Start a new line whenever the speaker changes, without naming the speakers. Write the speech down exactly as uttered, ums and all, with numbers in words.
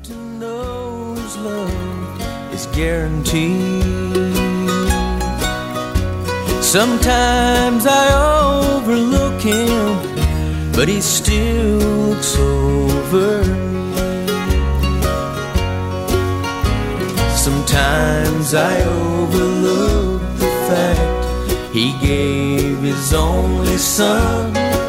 to know his love is guaranteed. Sometimes I overlook him, but he still looks over me. Sometimes I overlook the fact he gave his only son